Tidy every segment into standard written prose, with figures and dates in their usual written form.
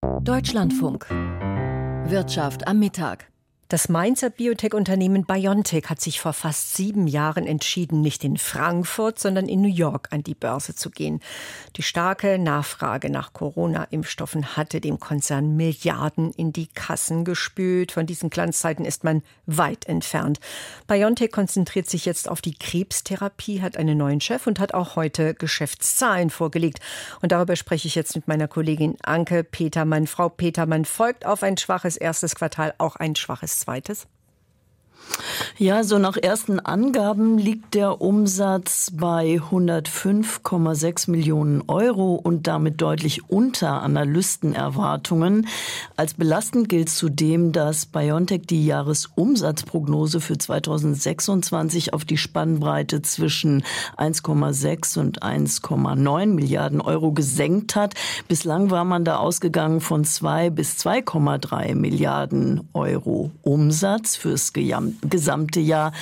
Deutschlandfunk. Wirtschaft am Mittag. Das Mainzer Biotech-Unternehmen BioNTech hat sich vor fast 7 Jahren entschieden, nicht in Frankfurt, sondern in New York an die Börse zu gehen. Die starke Nachfrage nach Corona-Impfstoffen hatte dem Konzern Milliarden in die Kassen gespült. Von diesen Glanzzeiten ist man weit entfernt. BioNTech konzentriert sich jetzt auf die Krebstherapie, hat einen neuen Chef und hat auch heute Geschäftszahlen vorgelegt. Und darüber spreche ich jetzt mit meiner Kollegin Anke Petermann. Frau Petermann, folgt auf ein schwaches erstes Quartal auch ein schwaches zweites? Ja, so nach ersten Angaben liegt der Umsatz bei 105,6 Millionen Euro und damit deutlich unter Analystenerwartungen. Als belastend gilt zudem, dass BioNTech die Jahresumsatzprognose für 2026 auf die Spannbreite zwischen 1,6 und 1,9 Milliarden Euro gesenkt hat. Bislang war man da ausgegangen von 2 bis 2,3 Milliarden Euro Umsatz fürs gesamte Jahr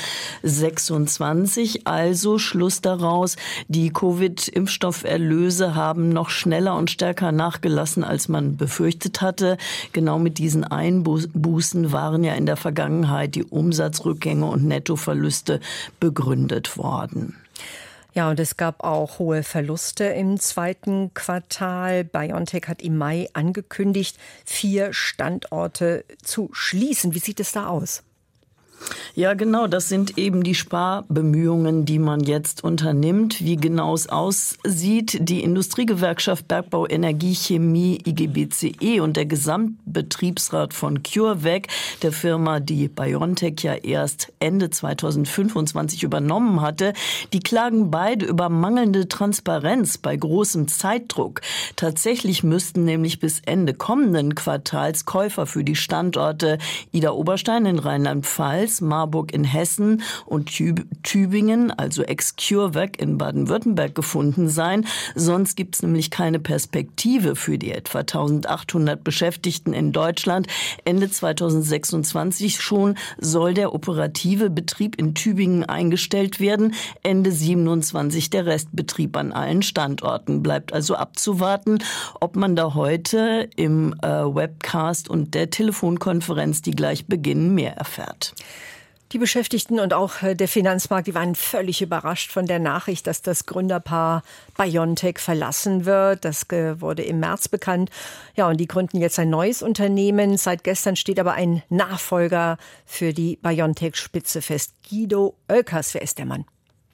26. Also Schluss daraus, die Covid-Impfstofferlöse haben noch schneller und stärker nachgelassen, als man befürchtet hatte. Genau mit diesen Einbußen waren ja in der Vergangenheit die Umsatzrückgänge und Nettoverluste begründet worden. Ja, und es gab auch hohe Verluste im zweiten Quartal. BioNTech hat im Mai angekündigt, 4 Standorte zu schließen. Wie sieht es da aus? Ja, genau, das sind eben die Sparbemühungen, die man jetzt unternimmt. Wie genau es aussieht, die Industriegewerkschaft Bergbau, Energie, Chemie, IGBCE und der Gesamtbetriebsrat von CureVac, der Firma, die BioNTech ja erst Ende 2025 übernommen hatte, die klagen beide über mangelnde Transparenz bei großem Zeitdruck. Tatsächlich müssten nämlich bis Ende kommenden Quartals Käufer für die Standorte Idar-Oberstein in Rheinland-Pfalz, Marburg in Hessen und Tübingen, also ex-CureVac in Baden-Württemberg, gefunden sein. Sonst gibt es nämlich keine Perspektive für die etwa 1800 Beschäftigten in Deutschland. Ende 2026 schon soll der operative Betrieb in Tübingen eingestellt werden. Ende 27 der Restbetrieb an allen Standorten. Bleibt also abzuwarten, ob man da heute im Webcast und der Telefonkonferenz, die gleich beginnen, mehr erfährt. Die Beschäftigten und auch der Finanzmarkt, die waren völlig überrascht von der Nachricht, dass das Gründerpaar BioNTech verlassen wird. Das wurde im März bekannt. Ja, und die gründen jetzt ein neues Unternehmen. Seit gestern steht aber ein Nachfolger für die BioNTech-Spitze fest. Guido Oelkers, wer ist der Mann?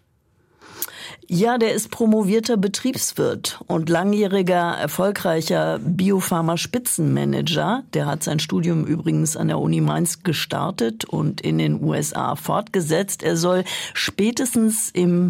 Ja, der ist promovierter Betriebswirt und langjähriger, erfolgreicher Biopharma-Spitzenmanager. Der hat sein Studium übrigens an der Uni Mainz gestartet und in den USA fortgesetzt. Er soll spätestens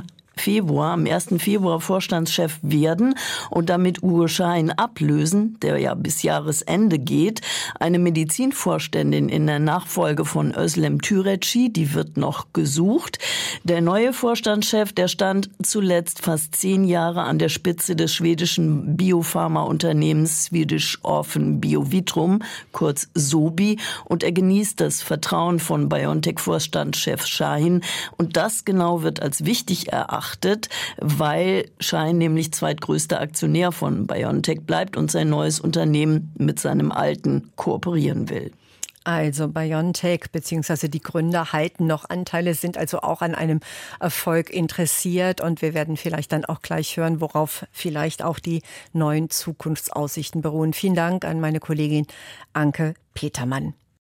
am 1. Februar Vorstandschef werden und damit Uwe Schein ablösen, der ja bis Jahresende geht. Eine Medizinvorständin in der Nachfolge von Özlem Türeci, die wird noch gesucht. Der neue Vorstandschef, der stand zuletzt fast 10 Jahre an der Spitze des schwedischen Biopharma-Unternehmens Swedish Orphan Biovitrum, kurz SOBI, und er genießt das Vertrauen von BioNTech-Vorstandschef Schein. Und das genau wird als wichtig erachtet, weil Schein nämlich zweitgrößter Aktionär von BioNTech bleibt und sein neues Unternehmen mit seinem alten kooperieren will. Also BioNTech bzw. die Gründer halten noch Anteile, sind also auch an einem Erfolg interessiert. Und wir werden vielleicht dann auch gleich hören, worauf vielleicht auch die neuen Zukunftsaussichten beruhen. Vielen Dank an meine Kollegin Anke Petermann.